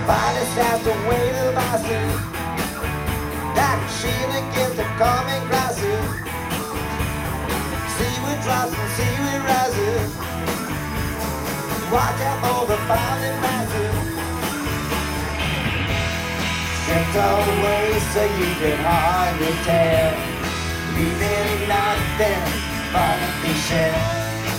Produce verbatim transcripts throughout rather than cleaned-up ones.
Body starts to wave to my suit. Like a shield against the coming crisis. Seaweed drops and seaweed rises. Watch out for the bounding masses. Stripped away so you can hardly tell. Leaving nothing but the shell.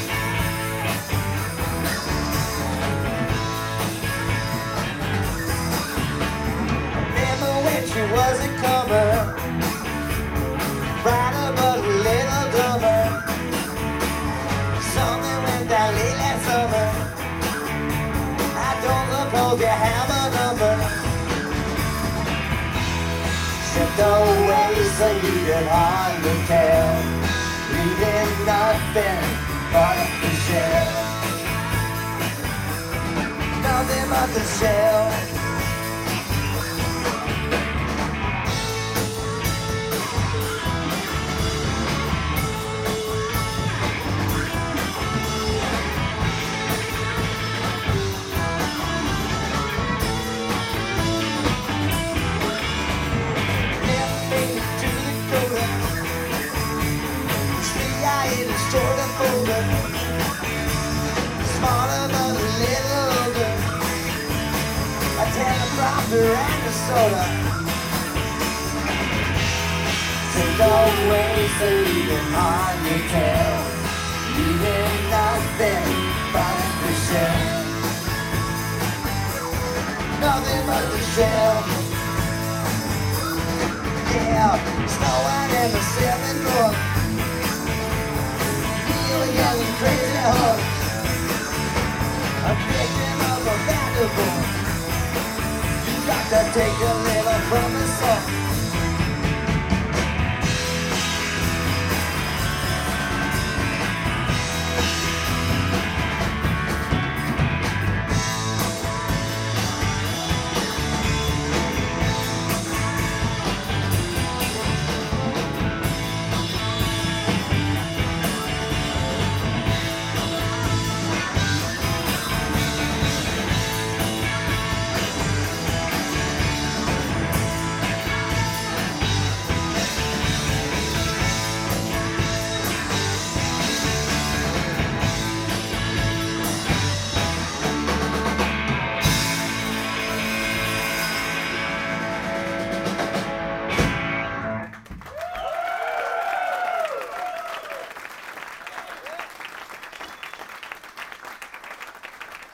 She wasn't covered, brighter but a little dumber. Something went down late last summer. I don't suppose you have a number. Stripped away so you can hardly tell. Leaving nothing but the shell. Nothing but the shell. Short and bolder, smaller but a little older. A teleprompter and a soda. Take away so you can hardly tell. Leaving nothing but the shell. Nothing but the shell. Yeah, Snow White and the Seven Dwarfs. Young and crazy heart, a victim of a vagabond. You got to take a little from